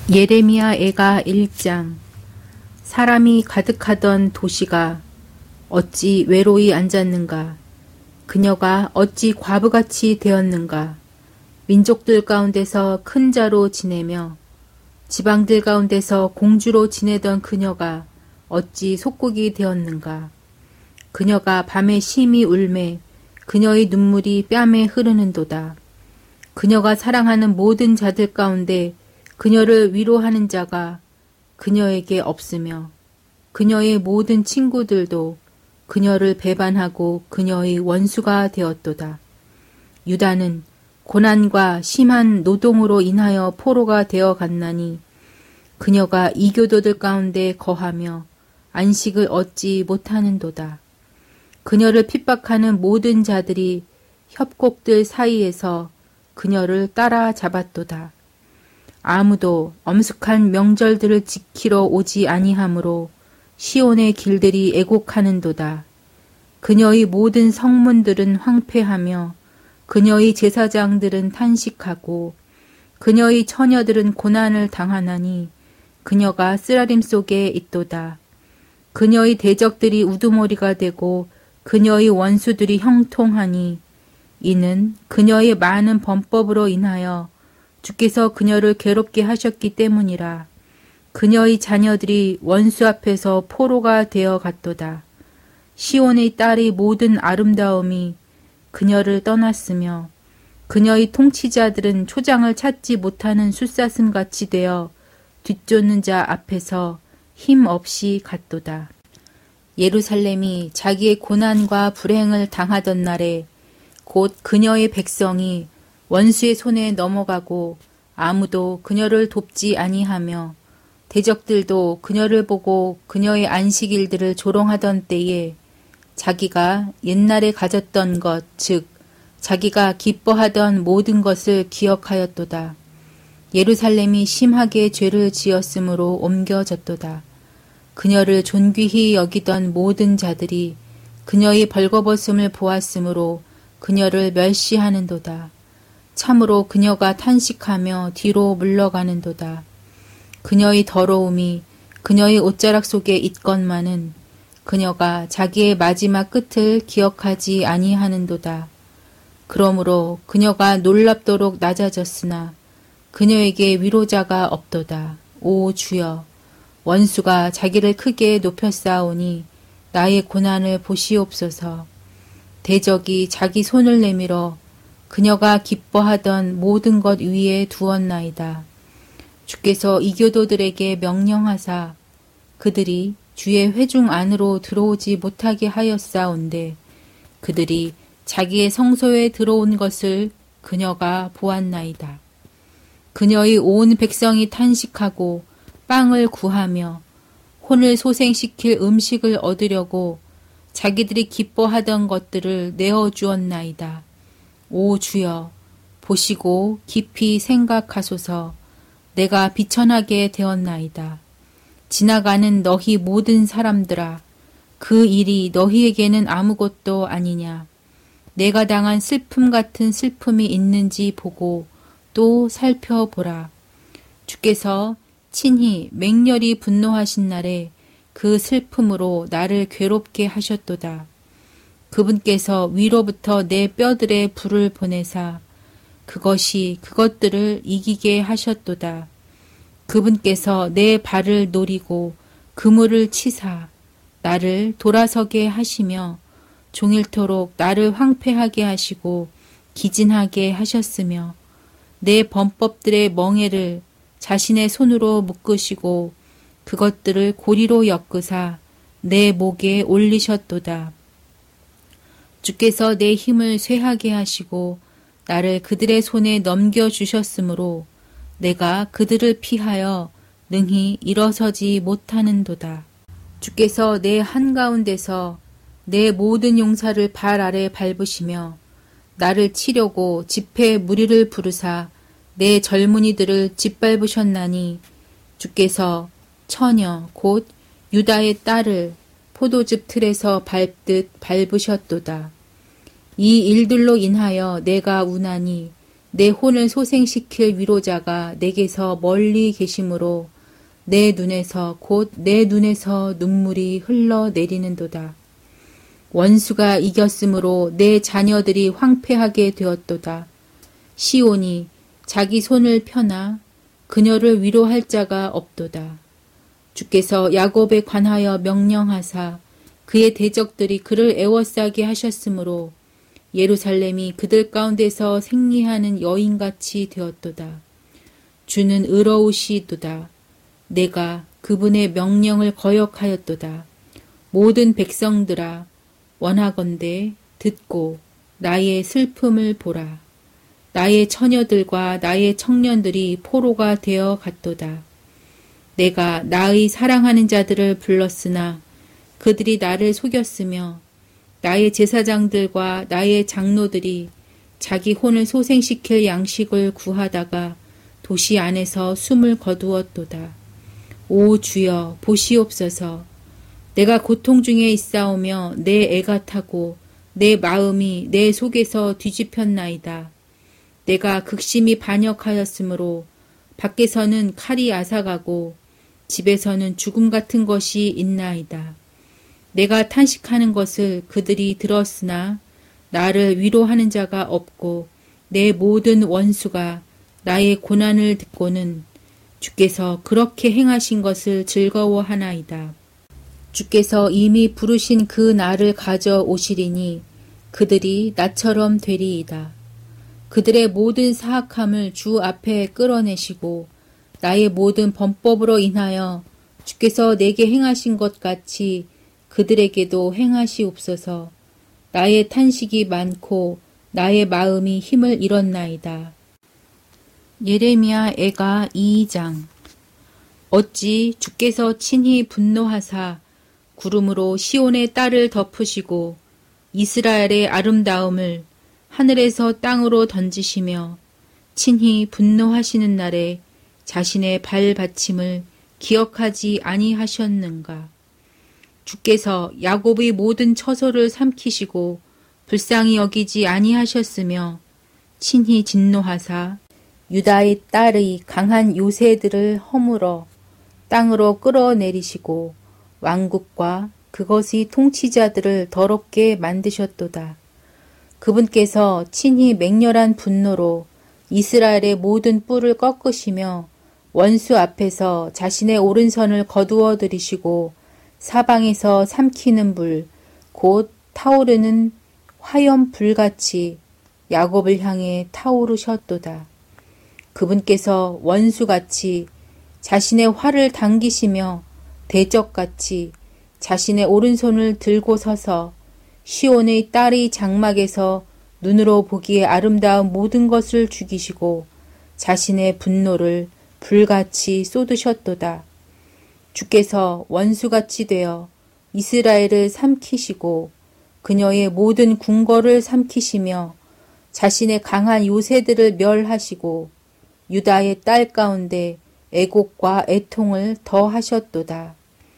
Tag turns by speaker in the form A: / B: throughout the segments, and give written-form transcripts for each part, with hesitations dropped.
A: 예레미야 애가 1장. 사람이 가득하던 도시가 어찌 외로이 앉았는가. 그녀가 어찌 과부같이 되었는가. 민족들 가운데서 큰 자로 지내며 지방들 가운데서 공주로 지내던 그녀가 어찌 속국이 되었는가. 그녀가 밤에 심히 울매 그녀의 눈물이 뺨에 흐르는도다. 그녀가 사랑하는 모든 자들 가운데 그녀를 위로하는 자가 그녀에게 없으며 그녀의 모든 친구들도 그녀를 배반하고 그녀의 원수가 되었도다. 유다는 고난과 심한 노동으로 인하여 포로가 되어 갔나니 그녀가 이교도들 가운데 거하며 안식을 얻지 못하는도다. 그녀를 핍박하는 모든 자들이 협곡들 사이에서 그녀를 따라잡았도다. 아무도 엄숙한 명절들을 지키러 오지 아니하므로 시온의 길들이 애곡하는도다. 그녀의 모든 성문들은 황폐하며 그녀의 제사장들은 탄식하고 그녀의 처녀들은 고난을 당하나니 그녀가 쓰라림 속에 있도다. 그녀의 대적들이 우두머리가 되고 그녀의 원수들이 형통하니 이는 그녀의 많은 범법으로 인하여 주께서 그녀를 괴롭게 하셨기 때문이라. 그녀의 자녀들이 원수 앞에서 포로가 되어 갔도다. 시온의 딸의 모든 아름다움이 그녀를 떠났으며 그녀의 통치자들은 초장을 찾지 못하는 숫사슴같이 되어 뒤쫓는 자 앞에서 힘없이 갔도다. 예루살렘이 자기의 고난과 불행을 당하던 날에 곧 그녀의 백성이 원수의 손에 넘어가고 아무도 그녀를 돕지 아니하며 대적들도 그녀를 보고 그녀의 안식일들을 조롱하던 때에 자기가 옛날에 가졌던 것, 즉 자기가 기뻐하던 모든 것을 기억하였도다. 예루살렘이 심하게 죄를 지었으므로 옮겨졌도다. 그녀를 존귀히 여기던 모든 자들이 그녀의 벌거벗음을 보았으므로 그녀를 멸시하는도다. 참으로 그녀가 탄식하며 뒤로 물러가는도다. 그녀의 더러움이 그녀의 옷자락 속에 있건만은 그녀가 자기의 마지막 끝을 기억하지 아니하는도다. 그러므로 그녀가 놀랍도록 낮아졌으나 그녀에게 위로자가 없도다. 오 주여, 원수가 자기를 크게 높였사오니 나의 고난을 보시옵소서. 대적이 자기 손을 내밀어 그녀가 기뻐하던 모든 것 위에 두었나이다. 주께서 이교도들에게 명령하사 그들이 주의 회중 안으로 들어오지 못하게 하였사온데 그들이 자기의 성소에 들어온 것을 그녀가 보았나이다. 그녀의 온 백성이 탄식하고 빵을 구하며 혼을 소생시킬 음식을 얻으려고 자기들이 기뻐하던 것들을 내어주었나이다. 오 주여, 보시고 깊이 생각하소서. 내가 비천하게 되었나이다. 지나가는 너희 모든 사람들아, 그 일이 너희에게는 아무것도 아니냐. 내가 당한 슬픔 같은 슬픔이 있는지 보고 또 살펴보라. 주께서 친히 맹렬히 분노하신 날에 그 슬픔으로 나를 괴롭게 하셨도다. 그분께서 위로부터 내 뼈들에 불을 보내사 그것이 그것들을 이기게 하셨도다. 그분께서 내 발을 노리고 그물을 치사 나를 돌아서게 하시며 종일토록 나를 황폐하게 하시고 기진하게 하셨으며 내 범법들의 멍에를 자신의 손으로 묶으시고 그것들을 고리로 엮으사 내 목에 올리셨도다. 주께서 내 힘을 쇠하게 하시고 나를 그들의 손에 넘겨주셨으므로 내가 그들을 피하여 능히 일어서지 못하는도다. 주께서 내 한가운데서 내 모든 용사를 발 아래 밟으시며 나를 치려고 집회 무리를 부르사 내 젊은이들을 짓밟으셨나니 주께서 처녀 곧 유다의 딸을 포도즙 틀에서 밟듯 밟으셨도다. 이 일들로 인하여 내가 우나니 내 혼을 소생시킬 위로자가 내게서 멀리 계심으로 내 눈에서 곧 내 눈에서 눈물이 흘러내리는도다. 원수가 이겼으므로 내 자녀들이 황폐하게 되었도다. 시온이 자기 손을 펴나 그녀를 위로할 자가 없도다. 주께서 야곱에 관하여 명령하사 그의 대적들이 그를 애워싸게 하셨으므로 예루살렘이 그들 가운데서 생리하는 여인같이 되었도다. 주는 의로우시도다. 내가 그분의 명령을 거역하였도다. 모든 백성들아 원하건대 듣고 나의 슬픔을 보라. 나의 처녀들과 나의 청년들이 포로가 되어 갔도다. 내가 나의 사랑하는 자들을 불렀으나 그들이 나를 속였으며 나의 제사장들과 나의 장로들이 자기 혼을 소생시킬 양식을 구하다가 도시 안에서 숨을 거두었도다. 오 주여 보시옵소서. 내가 고통 중에 있사오며 내 애가 타고 내 마음이 내 속에서 뒤집혔나이다. 내가 극심히 반역하였으므로 밖에서는 칼이 앗아가고 집에서는 죽음 같은 것이 있나이다. 내가 탄식하는 것을 그들이 들었으나 나를 위로하는 자가 없고 내 모든 원수가 나의 고난을 듣고는 주께서 그렇게 행하신 것을 즐거워하나이다. 주께서 이미 부르신 그 날을 가져오시리니 그들이 나처럼 되리이다. 그들의 모든 사악함을 주 앞에 끌어내시고 나의 모든 범법으로 인하여 주께서 내게 행하신 것 같이 그들에게도 행하시옵소서. 나의 탄식이 많고 나의 마음이 힘을 잃었나이다. 예레미야 애가 2장. 어찌 주께서 친히 분노하사 구름으로 시온의 딸을 덮으시고 이스라엘의 아름다움을 하늘에서 땅으로 던지시며 친히 분노하시는 날에 자신의 발받침을 기억하지 아니하셨는가. 주께서 야곱의 모든 처소를 삼키시고 불쌍히 여기지 아니하셨으며 친히 진노하사 유다의 딸의 강한 요새들을 허물어 땅으로 끌어내리시고 왕국과 그것의 통치자들을 더럽게 만드셨도다. 그분께서 친히 맹렬한 분노로 이스라엘의 모든 뿔을 꺾으시며 원수 앞에서 자신의 오른손을 거두어 들이시고 사방에서 삼키는 불, 곧 타오르는 화염 불같이 야곱을 향해 타오르셨도다. 그분께서 원수같이 자신의 활을 당기시며 대적같이 자신의 오른손을 들고 서서 시온의 딸의 장막에서 눈으로 보기에 아름다운 모든 것을 죽이시고 자신의 분노를 불같이 쏟으셨도다. 주께서 원수같이 되어 이스라엘을 삼키시고 그녀의 모든 궁궐을 삼키시며 자신의 강한 요새들을 멸하시고 유다의 딸 가운데 애곡과 애통을 더하셨도다.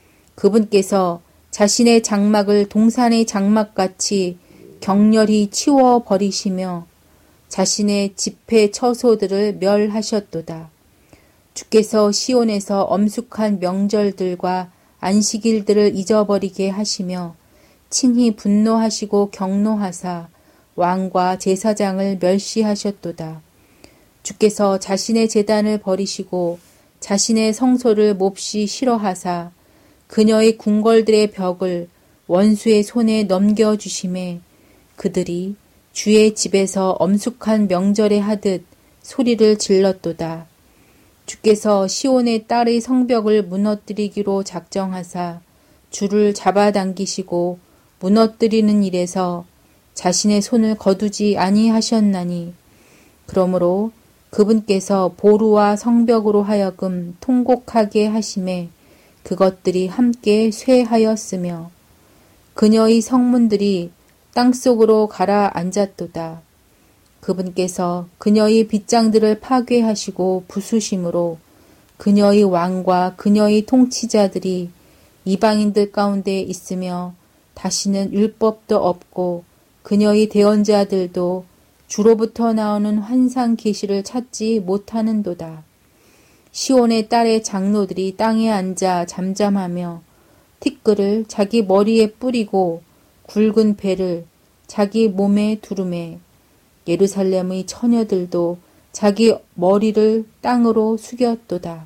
A: 그분께서 자신의 장막을 동산의 장막같이 격렬히 치워버리시며 자신의 집회 처소들을 멸하셨도다. 주께서 시온에서 엄숙한 명절들과 안식일들을 잊어버리게 하시며 친히 분노하시고 경노하사 왕과 제사장을 멸시하셨도다. 주께서 자신의 제단을 버리시고 자신의 성소를 몹시 싫어하사 그녀의 궁궐들의 벽을 원수의 손에 넘겨주심에 그들이 주의 집에서 엄숙한 명절에 하듯 소리를 질렀도다. 주께서 시온의 딸의 성벽을 무너뜨리기로 작정하사 줄을 잡아당기시고 무너뜨리는 일에서 자신의 손을 거두지 아니하셨나니 그러므로 그분께서 보루와 성벽으로 하여금 통곡하게 하심에 그것들이 함께 쇠하였으며 그녀의 성문들이 땅속으로 가라앉았도다. 그분께서 그녀의 빗장들을 파괴하시고 부수심으로 그녀의 왕과 그녀의 통치자들이 이방인들 가운데 있으며 다시는 율법도 없고 그녀의 대언자들도 주로부터 나오는 환상 계시를 찾지 못하는도다. 시온의 딸의 장로들이 땅에 앉아 잠잠하며 티끌을 자기 머리에 뿌리고 굵은 배를 자기 몸에 두르매 예루살렘의 처녀들도 자기 머리를 땅으로 숙였도다.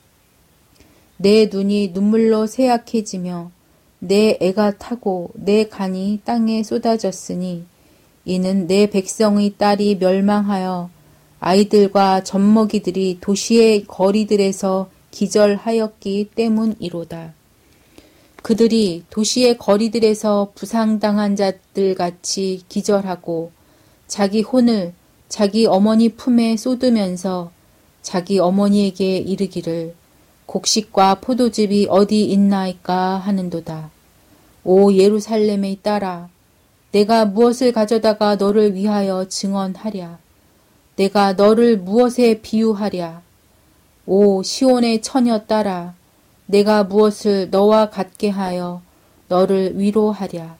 A: 내 눈이 눈물로 새약해지며 내 애가 타고 내 간이 땅에 쏟아졌으니 이는 내 백성의 딸이 멸망하여 아이들과 젖먹이들이 도시의 거리들에서 기절하였기 때문이로다. 그들이 도시의 거리들에서 부상당한 자들같이 기절하고 자기 혼을 자기 어머니 품에 쏟으면서 자기 어머니에게 이르기를 곡식과 포도즙이 어디 있나이까 하는도다. 오 예루살렘의 딸아, 내가 무엇을 가져다가 너를 위하여 증언하랴? 내가 너를 무엇에 비유하랴? 오 시온의 처녀 딸아, 내가 무엇을 너와 같게 하여 너를 위로하랴?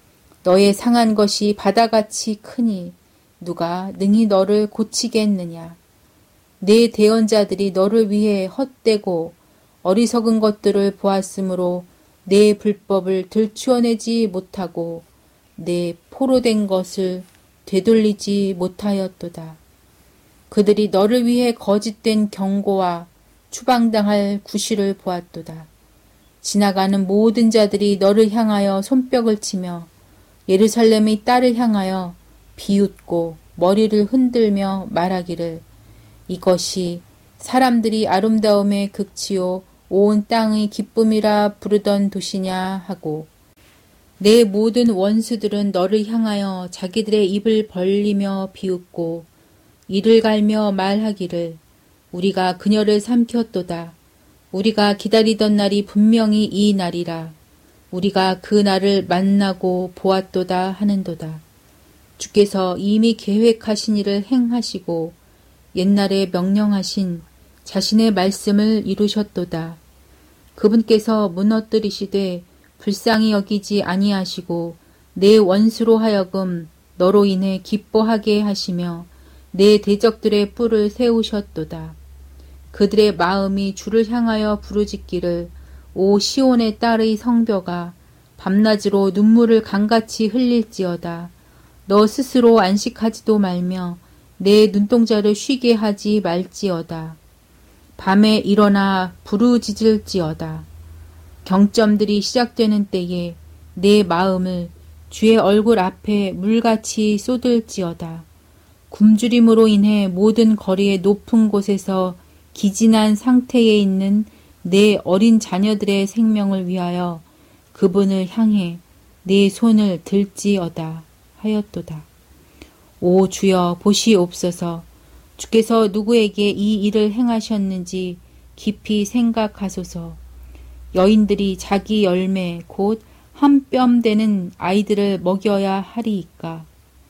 A: 너의 상한 것이 바다같이 크니 누가 능히 너를 고치겠느냐? 내 대언자들이 너를 위해 헛되고 어리석은 것들을 보았으므로 내 불법을 들추어내지 못하고 내 포로된 것을 되돌리지 못하였도다. 그들이 너를 위해 거짓된 경고와 추방당할 구실을 보았도다. 지나가는 모든 자들이 너를 향하여 손뼉을 치며 예루살렘의 딸을 향하여 비웃고 머리를 흔들며 말하기를 이것이 사람들이 아름다움의 극치요 온 땅의 기쁨이라 부르던 도시냐 하고 내 모든 원수들은 너를 향하여 자기들의 입을 벌리며 비웃고 이를 갈며 말하기를 우리가 그녀를 삼켰도다. 우리가 기다리던 날이 분명히 이 날이라. 우리가 그 날을 만나고 보았도다 하는도다. 주께서 이미 계획하신 일을 행하시고 옛날에 명령하신 자신의 말씀을 이루셨도다. 그분께서 무너뜨리시되 불쌍히 여기지 아니하시고 내 원수로 하여금 너로 인해 기뻐하게 하시며 내 대적들의 뿔을 세우셨도다. 그들의 마음이 주를 향하여 부르짖기를 오 시온의 딸의 성벽아 밤낮으로 눈물을 강같이 흘릴지어다. 너 스스로 안식하지도 말며 내 눈동자를 쉬게 하지 말지어다. 밤에 일어나 부르짖을지어다. 경점들이 시작되는 때에 내 마음을 주의 얼굴 앞에 물같이 쏟을지어다. 굶주림으로 인해 모든 거리의 높은 곳에서 기진한 상태에 있는 내 어린 자녀들의 생명을 위하여 그분을 향해 내 손을 들지어다 하였도다. 오 주여 보시옵소서. 주께서 누구에게 이 일을 행하셨는지 깊이 생각하소서. 여인들이 자기 열매 곧 한 뼘 되는 아이들을 먹여야 하리이까.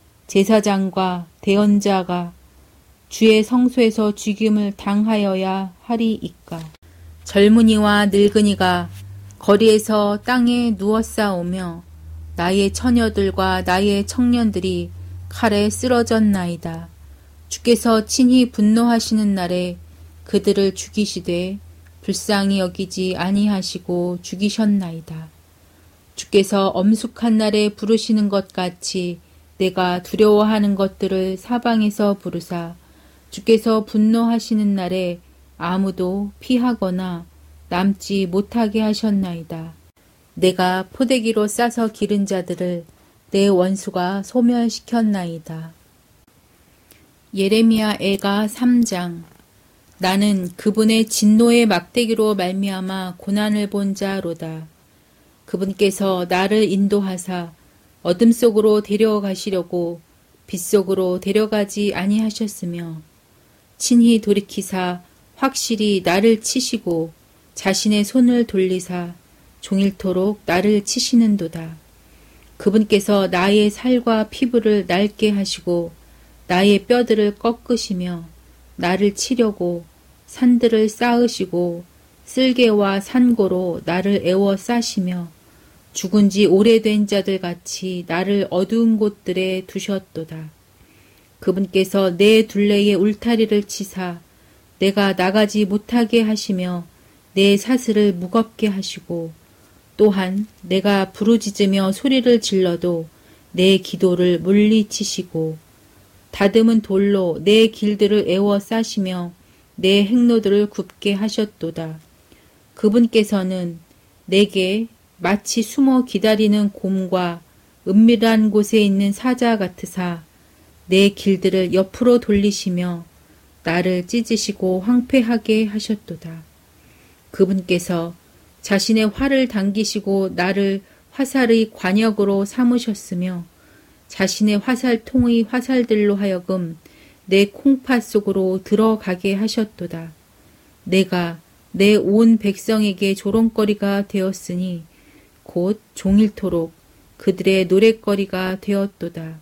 A: 제사장과 대언자가 주의 성소에서 죽임을 당하여야 하리이까. 젊은이와 늙은이가 거리에서 땅에 누워싸우며 나의 처녀들과 나의 청년들이 칼에 쓰러졌나이다. 주께서 친히 분노하시는 날에 그들을 죽이시되 불쌍히 여기지 아니하시고 죽이셨나이다. 주께서 엄숙한 날에 부르시는 것 같이 내가 두려워하는 것들을 사방에서 부르사 주께서 분노하시는 날에 아무도 피하거나 남지 못하게 하셨나이다. 내가 포대기로 싸서 기른 자들을 내 원수가 소멸시켰나이다. 예레미야 애가 3장. 나는 그분의 진노의 막대기로 말미암아 고난을 본 자로다. 그분께서 나를 인도하사 어둠 속으로 데려가시려고 빛 속으로 데려가지 아니하셨으며 친히 돌이키사 확실히 나를 치시고 자신의 손을 돌리사 종일토록 나를 치시는도다. 그분께서 나의 살과 피부를 낡게 하시고 나의 뼈들을 꺾으시며 나를 치려고 산들을 쌓으시고 쓸개와 산고로 나를 애워 싸시며 죽은 지 오래된 자들 같이 나를 어두운 곳들에 두셨도다. 그분께서 내 둘레에 울타리를 치사 내가 나가지 못하게 하시며 내 사슬을 무겁게 하시고 또한 내가 부르짖으며 소리를 질러도 내 기도를 물리치시고 다듬은 돌로 내 길들을 에워싸시며 내 행로들을 굽게 하셨도다. 그분께서는 내게 마치 숨어 기다리는 곰과 은밀한 곳에 있는 사자 같으사 내 길들을 옆으로 돌리시며 나를 찢으시고 황폐하게 하셨도다. 그분께서 자신의 활을 당기시고 나를 화살의 관역으로 삼으셨으며 자신의 화살통의 화살들로 하여금 내 콩팥 속으로 들어가게 하셨도다. 내가 내 온 백성에게 조롱거리가 되었으니 곧 종일토록 그들의 노랫거리가 되었도다.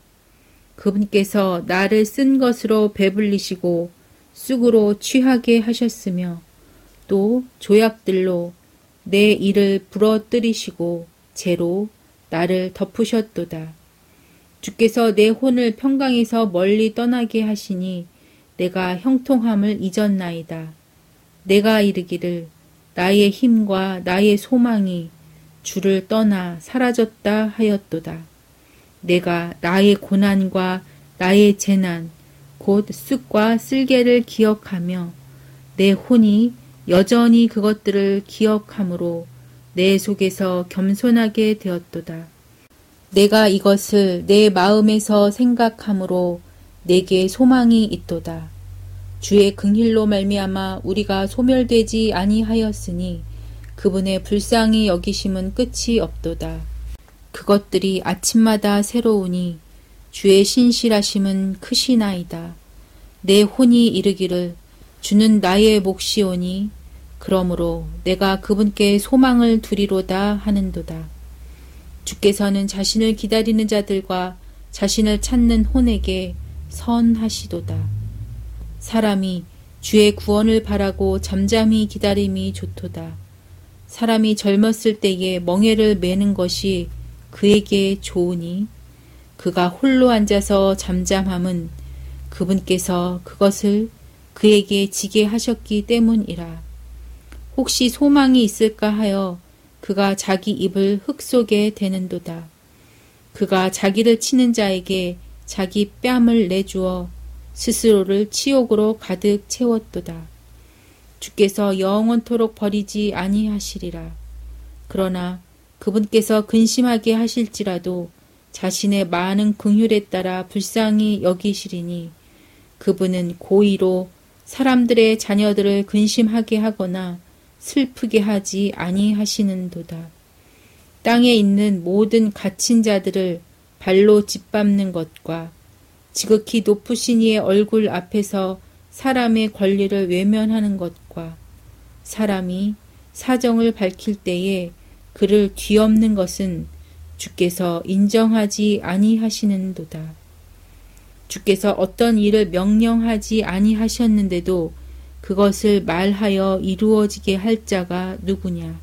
A: 그분께서 나를 쓴 것으로 배불리시고 쑥으로 취하게 하셨으며 또 조약들로 내 이를 부러뜨리시고 재로 나를 덮으셨도다. 주께서 내 혼을 평강에서 멀리 떠나게 하시니 내가 형통함을 잊었나이다. 내가 이르기를 나의 힘과 나의 소망이 주를 떠나 사라졌다 하였도다. 내가 나의 고난과 나의 재난 곧 쑥과 쓸개를 기억하며 내 혼이 여전히 그것들을 기억함으로 내 속에서 겸손하게 되었도다. 내가 이것을 내 마음에서 생각함으로 내게 소망이 있도다. 주의 긍휼로 말미암아 우리가 소멸되지 아니하였으니 그분의 불쌍히 여기심은 끝이 없도다. 그것들이 아침마다 새로우니 주의 신실하심은 크시나이다. 내 혼이 이르기를 주는 나의 몫이오니 그러므로 내가 그분께 소망을 두리로다 하는도다. 주께서는 자신을 기다리는 자들과 자신을 찾는 혼에게 선하시도다. 사람이 주의 구원을 바라고 잠잠히 기다림이 좋도다. 사람이 젊었을 때에 멍에를 매는 것이 그에게 좋으니 그가 홀로 앉아서 잠잠함은 그분께서 그것을 그에게 지게 하셨기 때문이라. 혹시 소망이 있을까 하여 그가 자기 입을 흙 속에 대는도다. 그가 자기를 치는 자에게 자기 뺨을 내주어 스스로를 치욕으로 가득 채웠도다. 주께서 영원토록 버리지 아니하시리라. 그러나 그분께서 근심하게 하실지라도 자신의 많은 긍휼에 따라 불쌍히 여기시리니 그분은 고의로 사람들의 자녀들을 근심하게 하거나 슬프게 하지 아니하시는도다. 땅에 있는 모든 갇힌 자들을 발로 짓밟는 것과 지극히 높으신 이의 얼굴 앞에서 사람의 권리를 외면하는 것과 사람이 사정을 밝힐 때에 그를 뒤엎는 것은 주께서 인정하지 아니하시는도다. 주께서 어떤 일을 명령하지 아니하셨는데도 그것을 말하여 이루어지게 할 자가 누구냐?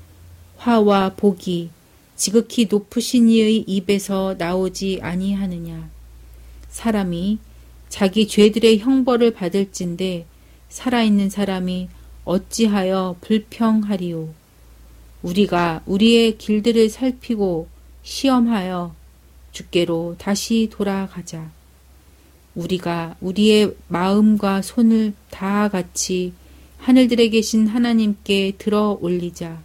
A: 화와 복이 지극히 높으신 이의 입에서 나오지 아니하느냐? 사람이 자기 죄들의 형벌을 받을진대 살아있는 사람이 어찌하여 불평하리요? 우리가 우리의 길들을 살피고 시험하여 주께로 다시 돌아가자. 우리가 우리의 마음과 손을 다 같이 하늘들에 계신 하나님께 들어 올리자.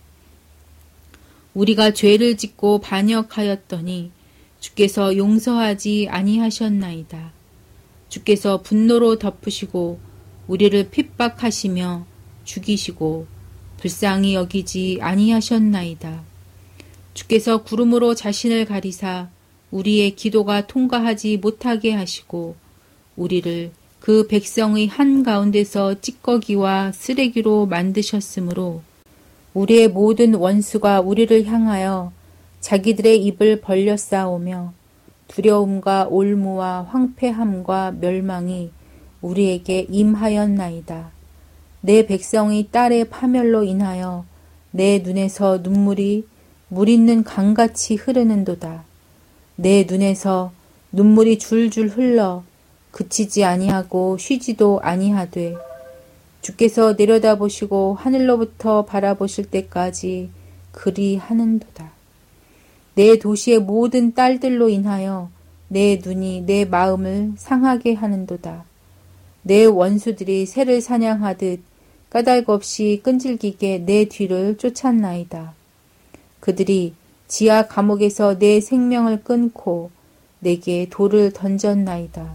A: 우리가 죄를 짓고 반역하였더니 주께서 용서하지 아니하셨나이다. 주께서 분노로 덮으시고 우리를 핍박하시며 죽이시고 불쌍히 여기지 아니하셨나이다. 주께서 구름으로 자신을 가리사 우리의 기도가 통과하지 못하게 하시고 우리를 그 백성의 한가운데서 찌꺼기와 쓰레기로 만드셨으므로 우리의 모든 원수가 우리를 향하여 자기들의 입을 벌려 싸우며 두려움과 올무와 황폐함과 멸망이 우리에게 임하였나이다. 내 백성의 딸의 파멸로 인하여 내 눈에서 눈물이 물 있는 강같이 흐르는도다. 내 눈에서 눈물이 줄줄 흘러 그치지 아니하고 쉬지도 아니하되 주께서 내려다보시고 하늘로부터 바라보실 때까지 그리 하는도다. 내 도시의 모든 딸들로 인하여 내 눈이 내 마음을 상하게 하는도다. 내 원수들이 새를 사냥하듯 까닭 없이 끈질기게 내 뒤를 쫓았나이다. 그들이 지하 감옥에서 내 생명을 끊고 내게 돌을 던졌나이다.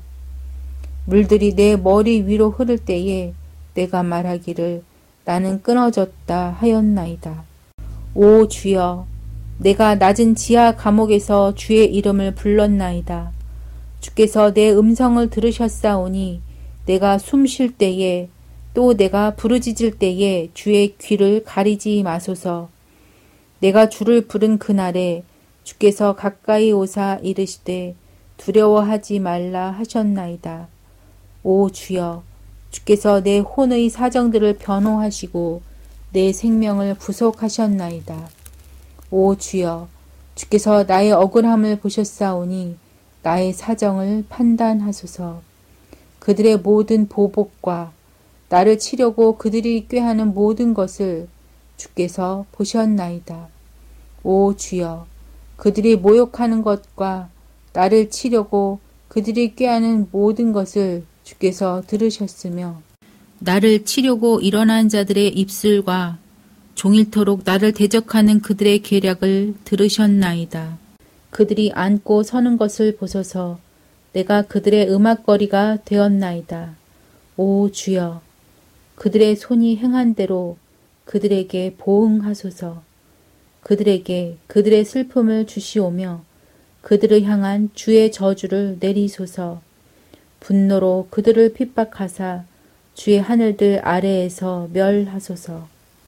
A: 물들이 내 머리 위로 흐를 때에 내가 말하기를 나는 끊어졌다 하였나이다. 오 주여, 내가 낮은 지하 감옥에서 주의 이름을 불렀나이다. 주께서 내 음성을 들으셨사오니 내가 숨 쉴 때에 또 내가 부르짖을 때에 주의 귀를 가리지 마소서. 내가 주를 부른 그날에 주께서 가까이 오사 이르시되 두려워하지 말라 하셨나이다. 오 주여, 주께서 내 혼의 사정들을 변호하시고 내 생명을 구속하셨나이다. 오 주여, 주께서 나의 억울함을 보셨사오니 나의 사정을 판단하소서. 그들의 모든 보복과 나를 치려고 그들이 꾀하는 모든 것을 주께서 보셨나이다. 오 주여, 그들이 모욕하는 것과 나를 치려고 그들이 꾀하는 모든 것을 주께서 들으셨으며 나를 치려고 일어난 자들의 입술과 종일토록 나를 대적하는 그들의 계략을 들으셨나이다. 그들이 앉고 서는 것을 보소서. 내가 그들의 음악거리가 되었나이다. 오 주여, 그들의 손이 행한 대로 그들에게 보응하소서. 그들에게 그들의 슬픔을 주시오며 그들을 향한 주의 저주를 내리소서. 분노로 그들을 핍박하사 주의 하늘들 아래에서 멸하소서.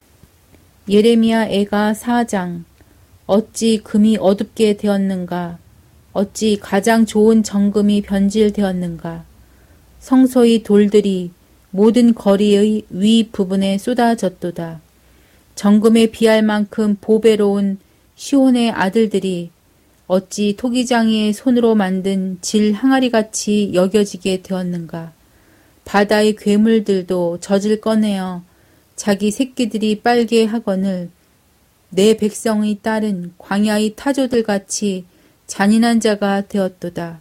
A: 예레미야 애가 4장. 어찌 금이 어둡게 되었는가? 어찌 가장 좋은 정금이 변질되었는가? 성소의 돌들이 모든 거리의 위 부분에 쏟아졌도다. 정금에 비할 만큼 보배로운 시온의 아들들이 어찌 토기장이의 손으로 만든 질 항아리같이 여겨지게 되었는가? 바다의 괴물들도 젖을 꺼내어 자기 새끼들이 빨게 하거늘 내 백성의 딸은 광야의 타조들같이 잔인한 자가 되었도다.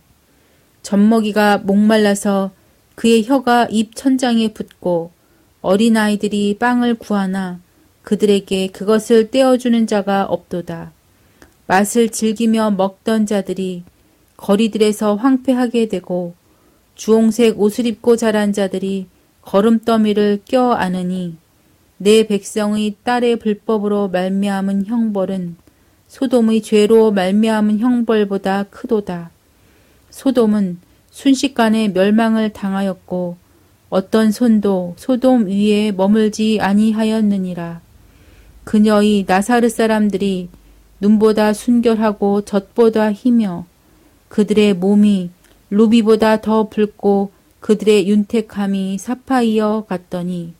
A: 젖먹이가 목말라서 그의 혀가 입 천장에 붙고 어린아이들이 빵을 구하나 그들에게 그것을 떼어주는 자가 없도다. 맛을 즐기며 먹던 자들이 거리들에서 황폐하게 되고 주홍색 옷을 입고 자란 자들이 거름더미를 껴안으니 내 백성의 딸의 불법으로 말미암은 형벌은 소돔의 죄로 말미암은 형벌보다 크도다. 소돔은 순식간에 멸망을 당하였고 어떤 손도 소돔 위에 머물지 아니하였느니라. 그녀의 나사르 사람들이 눈보다 순결하고 젖보다 희며 그들의 몸이 루비보다 더 붉고 그들의 윤택함이 사파이어 같더니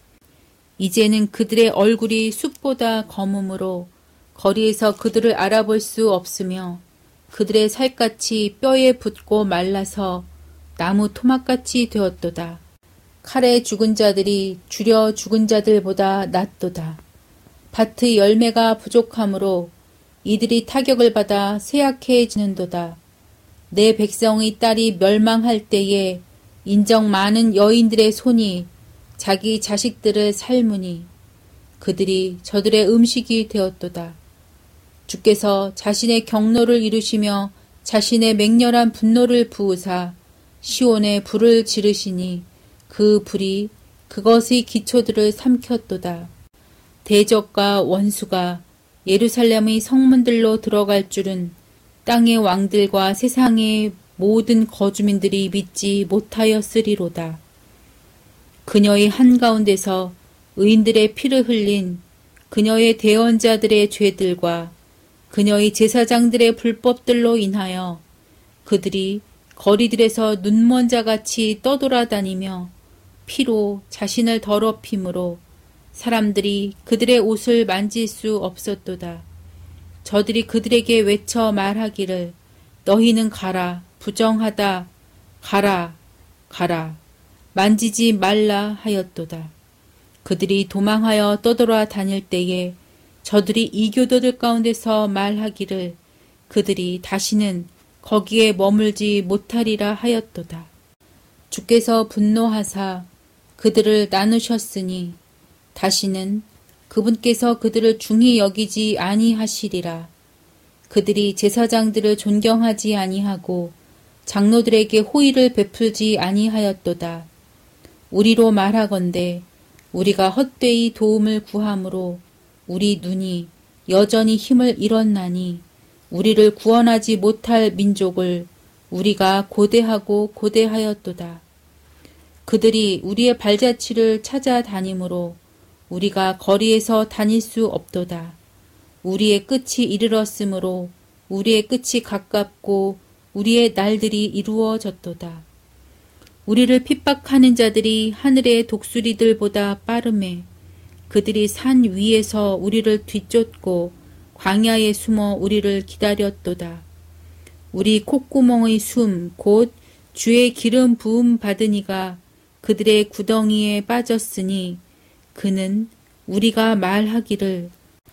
A: 이제는 그들의 얼굴이 숲보다 검음으로 거리에서 그들을 알아볼 수 없으며 그들의 살갗이 뼈에 붙고 말라서 나무 토막같이 되었도다. 칼에 죽은 자들이 주려 죽은 자들보다 낫도다. 밭의 열매가 부족하므로 이들이 타격을 받아 쇠약해지는도다. 내 백성의 딸이 멸망할 때에 인정 많은 여인들의 손이 자기 자식들을 삶으니 그들이 저들의 음식이 되었도다. 주께서 자신의 경노를 이루시며 자신의 맹렬한 분노를 부으사 시온에 불을 지르시니 그 불이 그것의 기초들을 삼켰도다. 대적과 원수가 예루살렘의 성문들로 들어갈 줄은 땅의 왕들과 세상의 모든 거주민들이 믿지 못하였으리로다. 그녀의 한가운데서 의인들의 피를 흘린 그녀의 대언자들의 죄들과 그녀의 제사장들의 불법들로 인하여 그들이 거리들에서 눈먼 자같이 떠돌아다니며 피로 자신을 더럽힘으로 사람들이 그들의 옷을 만질 수 없었도다. 저들이 그들에게 외쳐 말하기를 너희는 가라, 부정하다, 가라, 가라, 만지지 말라 하였도다. 그들이 도망하여 떠돌아 다닐 때에 저들이 이교도들 가운데서 말하기를 그들이 다시는 거기에 머물지 못하리라 하였도다. 주께서 분노하사 그들을 나누셨으니 다시는 그분께서 그들을 중히 여기지 아니하시리라. 그들이 제사장들을 존경하지 아니하고 장로들에게 호의를 베풀지 아니하였도다. 우리로 말하건대 우리가 헛되이 도움을 구함으로 우리 눈이 여전히 힘을 잃었나니 우리를 구원하지 못할 민족을 우리가 고대하고 고대하였도다. 그들이 우리의 발자취를 찾아다니므로 우리가 거리에서 다닐 수 없도다. 우리의 끝이 이르렀으므로 우리의 끝이 가깝고 우리의 날들이 이루어졌도다. 우리를 핍박하는 자들이 하늘의 독수리들보다 빠르매 그들이 산 위에서 우리를 뒤쫓고 광야에 숨어 우리를 기다렸도다. 우리 콧구멍의 숨 곧 주의 기름 부음 받으니가 그들의 구덩이에 빠졌으니 그는 우리가 말하기를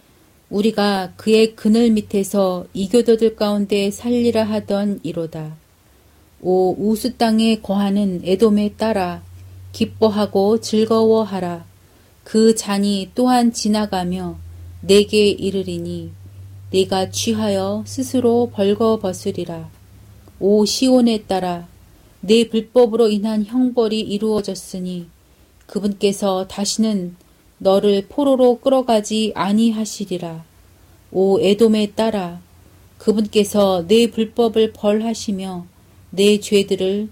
A: 우리가 그의 그늘 밑에서 이교도들 가운데 살리라 하던 이로다. 오 우스 땅에 거하는 에돔에 따라 기뻐하고 즐거워하라. 그 잔이 또한 지나가며 내게 이르리니 내가 취하여 스스로 벌거벗으리라. 오 시온에 따라 내 불법으로 인한 형벌이 이루어졌으니 그분께서 다시는 너를 포로로 끌어가지 아니하시리라. 오 에돔에 따라 그분께서 내 불법을 벌하시며 내 죄들을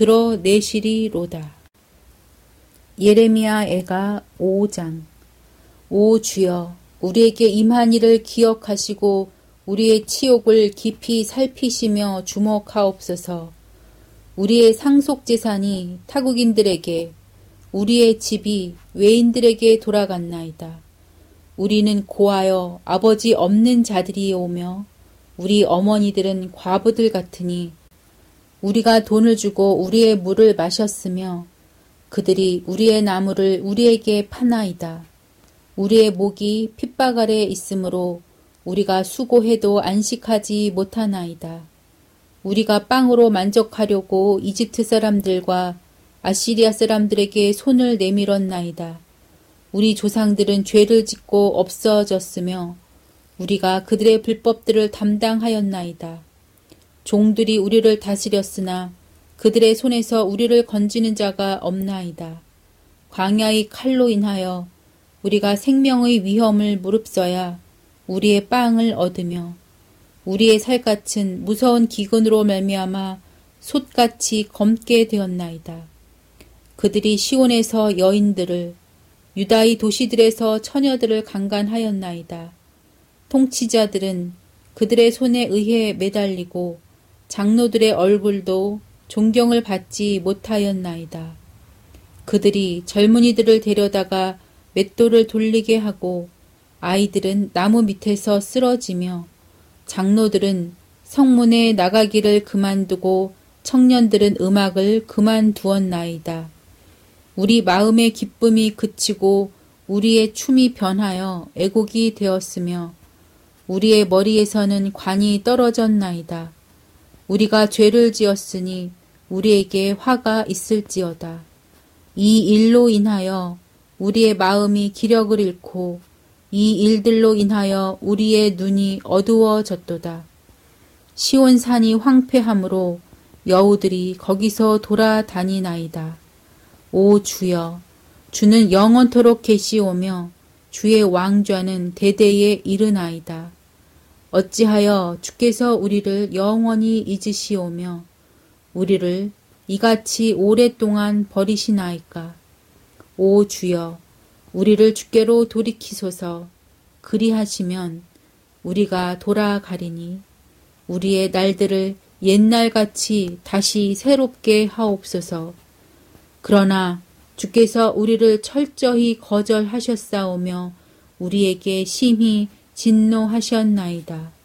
A: 드러내시리로다. 예레미야 애가 5장. 오 주여 우리에게 임한 일을 기억하시고 우리의 치욕을 깊이 살피시며 주목하옵소서. 우리의 상속재산이 타국인들에게 우리의 집이 외인들에게 돌아갔나이다. 우리는 고하여 아버지 없는 자들이 오며 우리 어머니들은 과부들 같으니 우리가 돈을 주고 우리의 물을 마셨으며 그들이 우리의 나무를 우리에게 파나이다. 우리의 목이 핍박 아래 있으므로 우리가 수고해도 안식하지 못하나이다. 우리가 빵으로 만족하려고 이집트 사람들과 아시리아 사람들에게 손을 내밀었나이다. 우리 조상들은 죄를 짓고 없어졌으며 우리가 그들의 불법들을 담당하였나이다. 종들이 우리를 다스렸으나 그들의 손에서 우리를 건지는 자가 없나이다. 광야의 칼로 인하여 우리가 생명의 위험을 무릅써야 우리의 빵을 얻으며 우리의 살갗은 무서운 기근으로 말미암아 솥같이 검게 되었나이다. 그들이 시온에서 여인들을 유다의 도시들에서 처녀들을 강간하였나이다. 통치자들은 그들의 손에 의해 매달리고 장로들의 얼굴도 존경을 받지 못하였나이다. 그들이 젊은이들을 데려다가 맷돌을 돌리게 하고 아이들은 나무 밑에서 쓰러지며 장로들은 성문에 나가기를 그만두고 청년들은 음악을 그만두었나이다. 우리 마음의 기쁨이 그치고 우리의 춤이 변하여 애곡이 되었으며 우리의 머리에서는 관이 떨어졌나이다. 우리가 죄를 지었으니 우리에게 화가 있을지어다. 이 일로 인하여 우리의 마음이 기력을 잃고 이 일들로 인하여 우리의 눈이 어두워졌도다. 시온산이 황폐함으로 여우들이 거기서 돌아다니나이다. 오 주여, 주는 영원토록 계시오며 주의 왕좌는 대대에 이르나이다. 어찌하여 주께서 우리를 영원히 잊으시오며 우리를 이같이 오랫동안 버리시나이까. 오 주여, 우리를 주께로 돌이키소서. 그리하시면 우리가 돌아가리니 우리의 날들을 옛날같이 다시 새롭게 하옵소서. 그러나 주께서 우리를 철저히 거절하셨사오며 우리에게 심히 진노하셨나이다.